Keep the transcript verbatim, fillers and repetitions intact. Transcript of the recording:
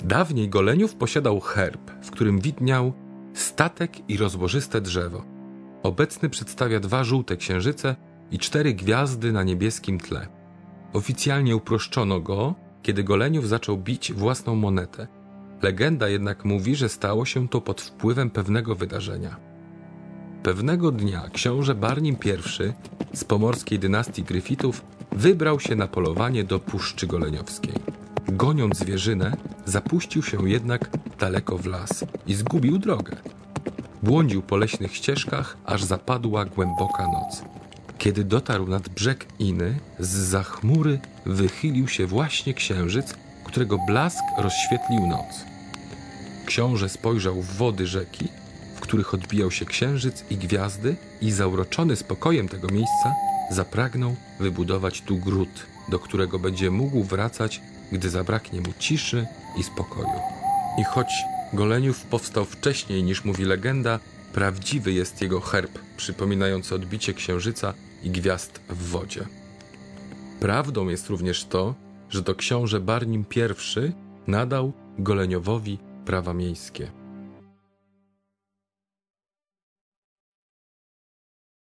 Dawniej Goleniów posiadał herb, w którym widniał statek i rozłożyste drzewo. Obecny przedstawia dwa żółte księżyce i cztery gwiazdy na niebieskim tle. Oficjalnie uproszczono go, kiedy Goleniów zaczął bić własną monetę. Legenda jednak mówi, że stało się to pod wpływem pewnego wydarzenia. Pewnego dnia książę Barnim I z pomorskiej dynastii Gryfitów wybrał się na polowanie do Puszczy Goleniowskiej. Goniąc zwierzynę, zapuścił się jednak daleko w las i zgubił drogę. Błądził po leśnych ścieżkach, aż zapadła głęboka noc. Kiedy dotarł nad brzeg Iny, zza chmury wychylił się właśnie księżyc, którego blask rozświetlił noc. Książę spojrzał w wody rzeki, w których odbijał się księżyc i gwiazdy, i zauroczony spokojem tego miejsca zapragnął wybudować tu gród, do którego będzie mógł wracać, gdy zabraknie mu ciszy i spokoju. I choć Goleniów powstał wcześniej niż mówi legenda, prawdziwy jest jego herb, przypominający odbicie księżyca i gwiazd w wodzie. Prawdą jest również to, że to książę Barnim I nadał Goleniowowi prawa miejskie.